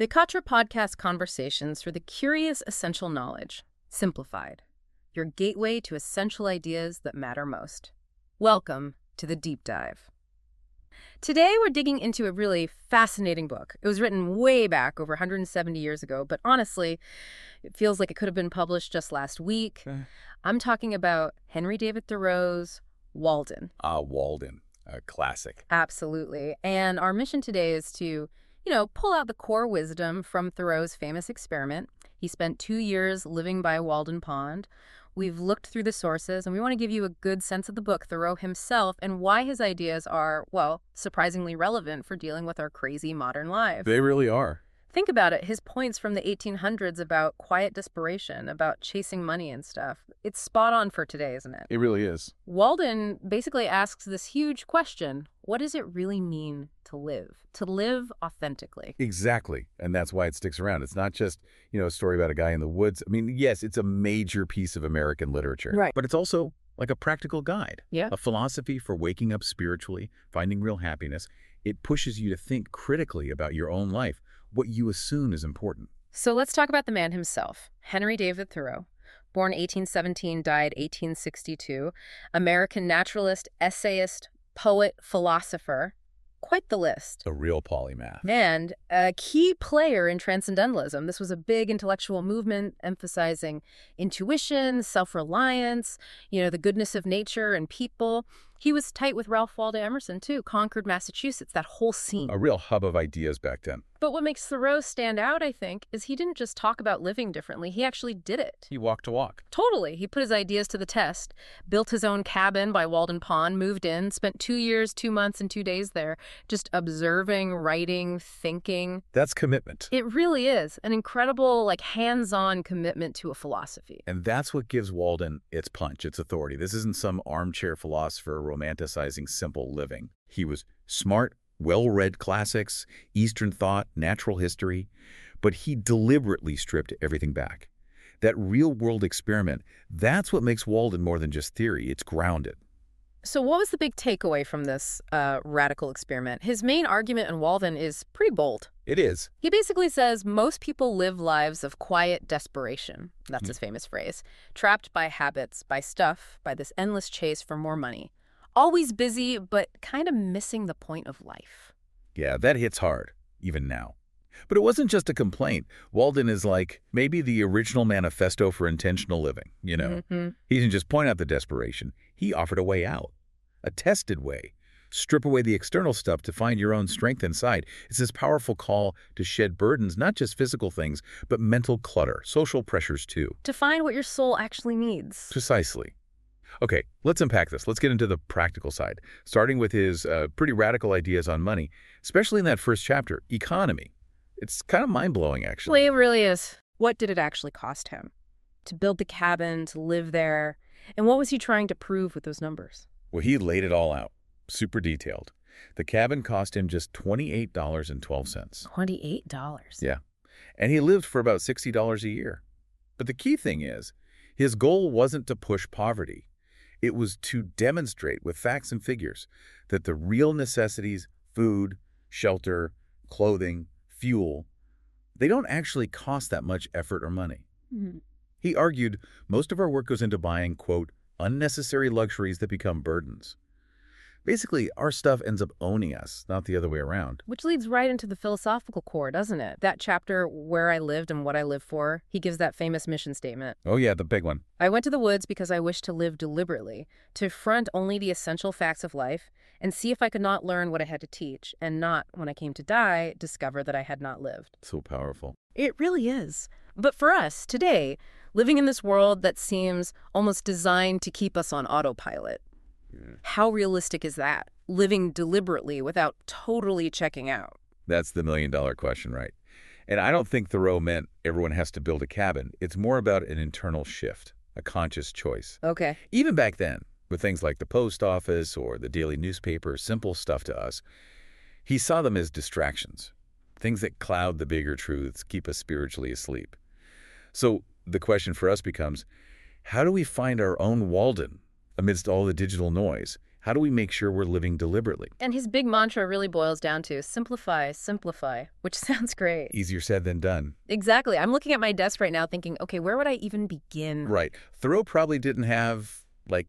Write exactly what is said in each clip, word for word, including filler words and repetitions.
Yakatra Podcast Conversations for the Curious Essential Knowledge. Simplified. Your gateway to essential ideas that matter most. Welcome to the Deep Dive. Today we're digging into a really fascinating book. It was written way back, over one hundred seventy years ago, but honestly, it feels like it could have been published just last week. Okay. I'm talking about Henry David Thoreau's Walden. Ah, Walden. A classic. Absolutely. And our mission today is to, you know, pull out the core wisdom from Thoreau's famous experiment. He spent two years living by Walden Pond. We've looked through the sources, and we want to give you a good sense of the book, Thoreau himself, and why his ideas are, well, surprisingly relevant for dealing with our crazy modern lives. They really are. Think about it. His points from the eighteen hundreds about quiet desperation, about chasing money and stuff, it's spot on for today, isn't it? It really is. Walden basically asks this huge question: what does it really mean to live? To live authentically? Exactly. And that's why it sticks around. It's not just, you know, a story about a guy in the woods. I mean, yes, it's a major piece of American literature. Right. But it's also like a practical guide. Yeah. A philosophy for waking up spiritually, finding real happiness. It pushes you to think critically about your own life, what you assume is important. So let's talk about the man himself, Henry David Thoreau. Born eighteen seventeen, died eighteen sixty-two. American naturalist, essayist, poet, philosopher. Quite the list. A real polymath. And a key player in Transcendentalism. This was a big intellectual movement emphasizing intuition, self-reliance, you know, the goodness of nature and people. He was tight with Ralph Waldo Emerson, too. Concord, Massachusetts, that whole scene. A real hub of ideas back then. But what makes Thoreau stand out, I think, is he didn't just talk about living differently. He actually did it. He walked a walk. Totally. He put his ideas to the test, built his own cabin by Walden Pond, moved in, spent two years, two months, and two days there, just observing, writing, thinking. That's commitment. It really is. An incredible, like, hands-on commitment to a philosophy. And that's what gives Walden its punch, its authority. This isn't some armchair philosopher romanticizing simple living. He was smart, well-read classics, Eastern thought, natural history, but he deliberately stripped everything back. That real-world experiment, that's what makes Walden more than just theory. It's grounded. So what was the big takeaway from this uh, radical experiment? His main argument in Walden is pretty bold. It is. He basically says most people live lives of quiet desperation. That's Mm. his famous phrase. Trapped by habits, by stuff, by this endless chase for more money. Always busy, but kind of missing the point of life. Yeah, that hits hard, even now. But it wasn't just a complaint. Walden is like maybe the original manifesto for intentional living, you know. Mm-hmm. He didn't just point out the desperation. He offered a way out, a tested way. Strip away the external stuff to find your own strength inside. It's this powerful call to shed burdens, not just physical things, but mental clutter, social pressures too. To find what your soul actually needs. Precisely. Okay, let's unpack this. Let's get into the practical side, starting with his uh, pretty radical ideas on money, especially in that first chapter, economy. It's kind of mind-blowing, actually. Well, it really is. What did it actually cost him? To build the cabin, to live there? And what was he trying to prove with those numbers? Well, he laid it all out, super detailed. The cabin cost him just twenty-eight dollars and twelve cents. twenty-eight dollars? Yeah, and he lived for about sixty dollars a year. But the key thing is, his goal wasn't to push poverty. It was to demonstrate with facts and figures that the real necessities, food, shelter, clothing, fuel, they don't actually cost that much effort or money. Mm-hmm. He argued most of our work goes into buying, quote, unnecessary luxuries that become burdens. Basically, our stuff ends up owning us, not the other way around. Which leads right into the philosophical core, doesn't it? That chapter, Where I Lived and What I Live For, he gives that famous mission statement. Oh yeah, the big one. I went to the woods because I wished to live deliberately, to front only the essential facts of life, and see if I could not learn what I had to teach, and not, when I came to die, discover that I had not lived. So powerful. It really is. But for us, today, living in this world that seems almost designed to keep us on autopilot, how realistic is that? Living deliberately without totally checking out? That's the million-dollar question, right? And I don't think Thoreau meant everyone has to build a cabin. It's more about an internal shift, a conscious choice. Okay. Even back then, with things like the post office or the daily newspaper, simple stuff to us, he saw them as distractions, things that cloud the bigger truths, keep us spiritually asleep. So the question for us becomes, how do we find our own Walden amidst all the digital noise? How do we make sure we're living deliberately? And his big mantra really boils down to simplify, simplify, which sounds great. Easier said than done. Exactly. I'm looking at my desk right now thinking, okay, where would I even begin? Right. Thoreau probably didn't have, like,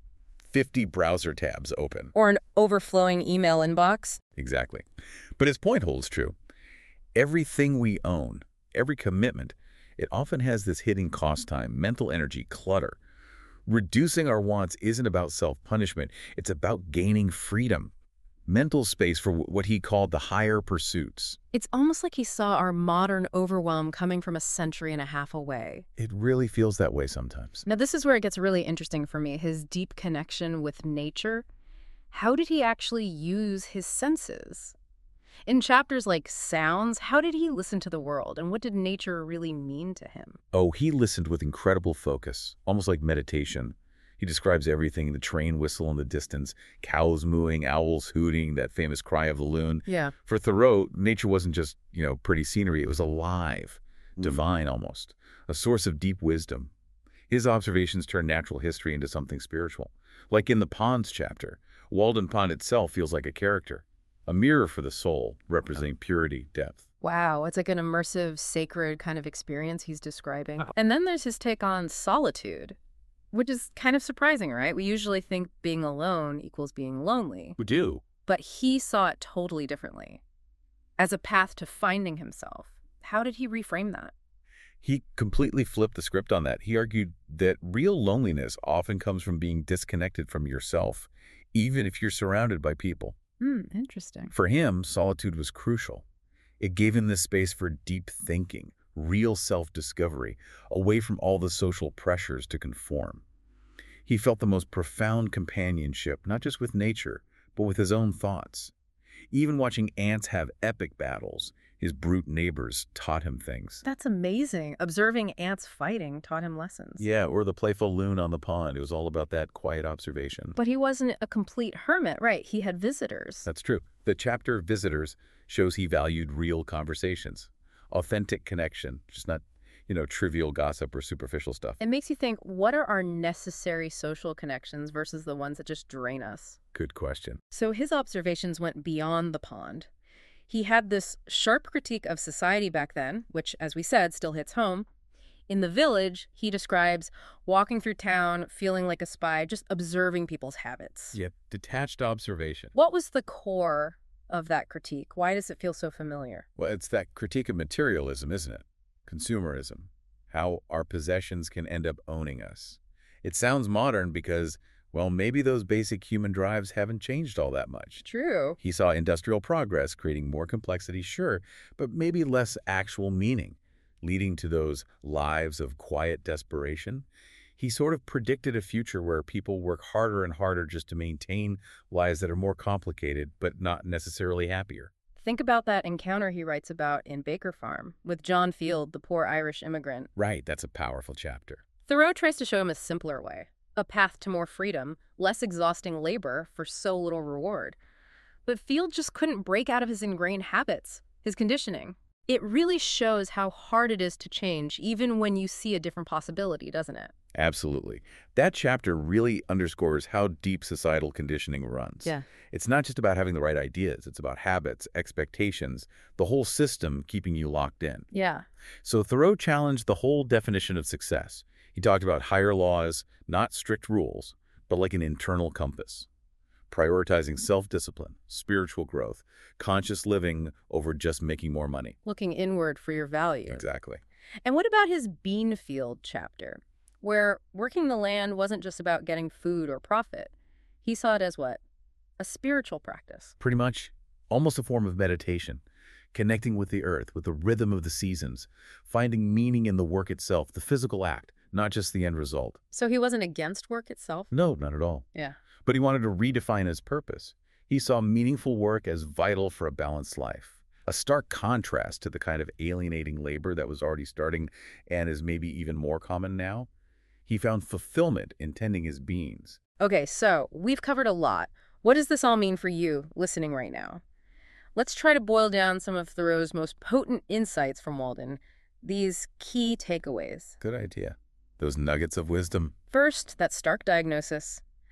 fifty browser tabs open. Or an overflowing email inbox. Exactly. But his point holds true. Everything we own, every commitment, it often has this hidden cost time, mental energy, clutter. Reducing our wants isn't about self-punishment. It's about gaining freedom, mental space for what he called the higher pursuits. It's almost like he saw our modern overwhelm coming from a century and a half away. It really feels that way sometimes. Now, this is where it gets really interesting for me, his deep connection with nature. How did he actually use his senses? In chapters like Sounds, how did he listen to the world, and what did nature really mean to him? Oh, he listened with incredible focus, almost like meditation. He describes everything, the train whistle in the distance, cows mooing, owls hooting, that famous cry of the loon. Yeah. For Thoreau, nature wasn't just, you know, pretty scenery. It was alive, mm. divine almost, a source of deep wisdom. His observations turn natural history into something spiritual. Like in the Ponds chapter, Walden Pond itself feels like a character, a mirror for the soul, representing purity, depth. Wow, it's like an immersive, sacred kind of experience he's describing. And then there's his take on solitude, which is kind of surprising, right? We usually think being alone equals being lonely. We do. But he saw it totally differently, as a path to finding himself. How did he reframe that? He completely flipped the script on that. He argued that real loneliness often comes from being disconnected from yourself, even if you're surrounded by people. Hmm, interesting. For him, solitude was crucial. It gave him this space for deep thinking, real self-discovery, away from all the social pressures to conform. He felt the most profound companionship, not just with nature, but with his own thoughts. Even watching ants have epic battles, his brute neighbors taught him things. That's amazing. Observing ants fighting taught him lessons. Yeah, or the playful loon on the pond. It was all about that quiet observation. But he wasn't a complete hermit, right? He had visitors. That's true. The chapter Visitors shows he valued real conversations, authentic connection, just not, you know, trivial gossip or superficial stuff. It makes you think, what are our necessary social connections versus the ones that just drain us? Good question. So his observations went beyond the pond. He had this sharp critique of society back then, which, as we said, still hits home. In The Village, he describes walking through town, feeling like a spy, just observing people's habits. Yep, detached observation. What was the core of that critique? Why does it feel so familiar? Well, it's that critique of materialism, isn't it? Consumerism. How our possessions can end up owning us. It sounds modern because, well, maybe those basic human drives haven't changed all that much. True. He saw industrial progress creating more complexity, sure, but maybe less actual meaning, leading to those lives of quiet desperation. He sort of predicted a future where people work harder and harder just to maintain lives that are more complicated, but not necessarily happier. Think about that encounter he writes about in Baker Farm with John Field, the poor Irish immigrant. Right, that's a powerful chapter. Thoreau tries to show him a simpler way, a path to more freedom, less exhausting labor for so little reward. But Field just couldn't break out of his ingrained habits, his conditioning. It really shows how hard it is to change, even when you see a different possibility, doesn't it? Absolutely. That chapter really underscores how deep societal conditioning runs. Yeah. It's not just about having the right ideas. It's about habits, expectations, the whole system keeping you locked in. Yeah. So Thoreau challenged the whole definition of success. He talked about higher laws, not strict rules, but like an internal compass, prioritizing self-discipline, spiritual growth, conscious living over just making more money. Looking inward for your value. Exactly. And what about his bean field chapter, where working the land wasn't just about getting food or profit? He saw it as what? A spiritual practice. Pretty much. Almost a form of meditation, connecting with the earth, with the rhythm of the seasons, finding meaning in the work itself, the physical act, not just the end result. So he wasn't against work itself? No, not at all. Yeah. But he wanted to redefine his purpose. He saw meaningful work as vital for a balanced life, a stark contrast to the kind of alienating labor that was already starting and is maybe even more common now. He found fulfillment in tending his beans. Okay, so we've covered a lot. What does this all mean for you listening right now? Let's try to boil down some of Thoreau's most potent insights from Walden, these key takeaways. Good idea. Those nuggets of wisdom. First, that stark diagnosis.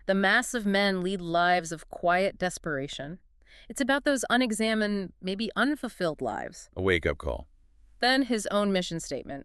The mass of men lead lives of quiet desperation. It's about those unexamined, maybe unfulfilled lives. A wake-up call. Then his own mission statement.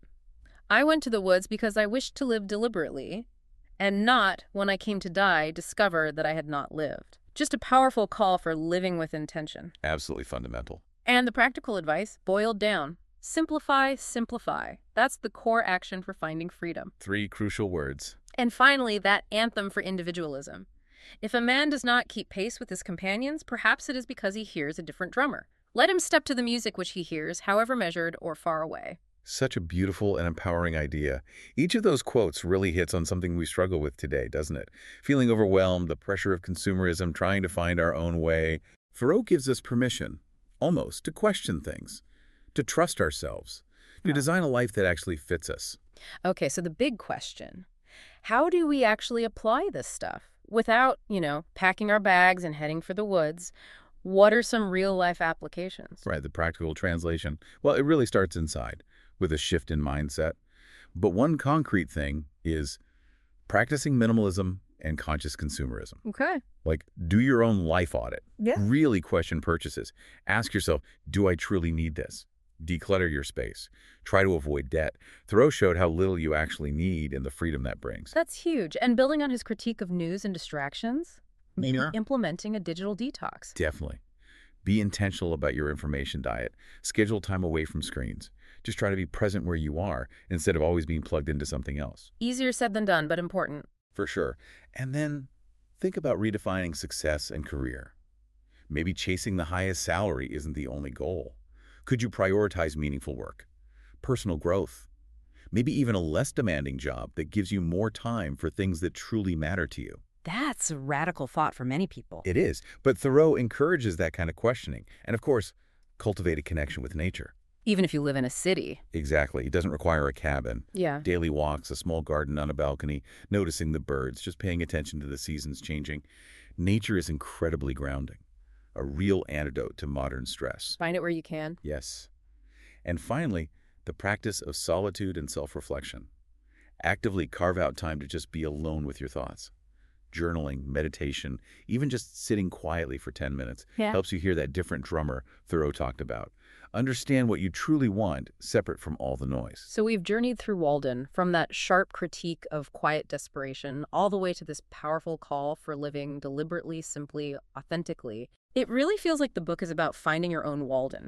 I went to the woods because I wished to live deliberately, and not, when I came to die, discover that I had not lived. Just a powerful call for living with intention. Absolutely fundamental. And the practical advice, boiled down. Simplify, simplify. That's the core action for finding freedom. Three crucial words. And finally, that anthem for individualism. If a man does not keep pace with his companions, perhaps it is because he hears a different drummer. Let him step to the music which he hears, however measured or far away. Such a beautiful and empowering idea. Each of those quotes really hits on something we struggle with today, doesn't it? Feeling overwhelmed, the pressure of consumerism, trying to find our own way. Thoreau gives us permission, almost, to question things, to trust ourselves, to design a life that actually fits us. Okay, so the big question, how do we actually apply this stuff? Without, you know, packing our bags and heading for the woods, what are some real-life applications? Right, the practical translation. Well, it really starts inside, with a shift in mindset. But one concrete thing is practicing minimalism and conscious consumerism. Okay. Like, do your own life audit. Yeah. Really question purchases. Ask yourself, do I truly need this? Declutter your space. Try to avoid debt. Thoreau showed how little you actually need and the freedom that brings. That's huge. And building on his critique of news and distractions, maybe Sure. implementing a digital detox. Definitely. Be intentional about your information diet. Schedule time away from screens. Just try to be present where you are instead of always being plugged into something else. Easier said than done, but important. For sure. And then think about redefining success and career. Maybe chasing the highest salary isn't the only goal. Could you prioritize meaningful work, personal growth, maybe even a less demanding job that gives you more time for things that truly matter to you? That's a radical thought for many people. It is, but Thoreau encourages that kind of questioning. And of course, cultivate a connection with nature. Even if you live in a city. Exactly. It doesn't require a cabin. Yeah. Daily walks, a small garden on a balcony, noticing the birds, just paying attention to the seasons changing. Nature is incredibly grounding, a real antidote to modern stress. Find it where you can. Yes. And finally, the practice of solitude and self-reflection. Actively carve out time to just be alone with your thoughts. Journaling, meditation, even just sitting quietly for ten minutes Yeah. helps you hear that different drummer Thoreau talked about. Understand what you truly want, separate from all the noise. So we've journeyed through Walden, from that sharp critique of quiet desperation all the way to this powerful call for living deliberately, simply, authentically. It really feels like the book is about finding your own Walden,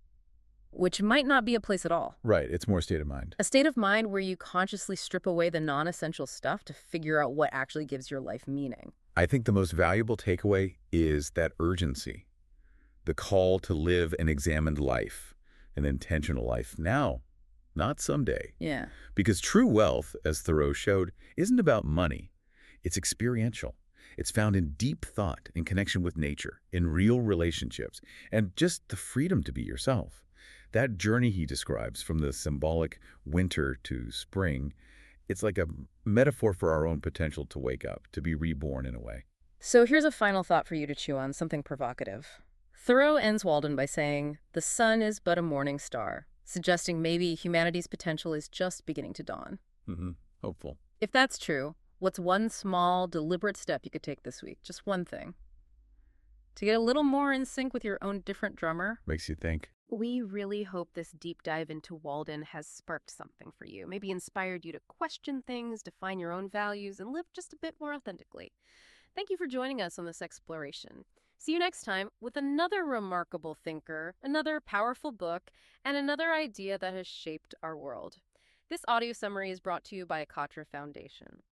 which might not be a place at all. Right, it's more state of mind. A state of mind where you consciously strip away the non-essential stuff to figure out what actually gives your life meaning. I think the most valuable takeaway is that urgency, the call to live an examined life, an intentional life now, not someday. Yeah. Because true wealth, as Thoreau showed, isn't about money. It's experiential. It's found in deep thought, in connection with nature, in real relationships, and just the freedom to be yourself. That journey he describes, from the symbolic winter to spring, it's like a metaphor for our own potential to wake up, to be reborn in a way. So here's a final thought for you to chew on, something provocative. Thoreau ends Walden by saying, "The sun is but a morning star," suggesting maybe humanity's potential is just beginning to dawn. Mm-hmm. Hopeful. If that's true, what's one small, deliberate step you could take this week? Just one thing. To get a little more in sync with your own different drummer? Makes you think. We really hope this deep dive into Walden has sparked something for you, maybe inspired you to question things, define your own values, and live just a bit more authentically. Thank you for joining us on this exploration. See you next time with another remarkable thinker, another powerful book, and another idea that has shaped our world. This audio summary is brought to you by Akatra Foundation.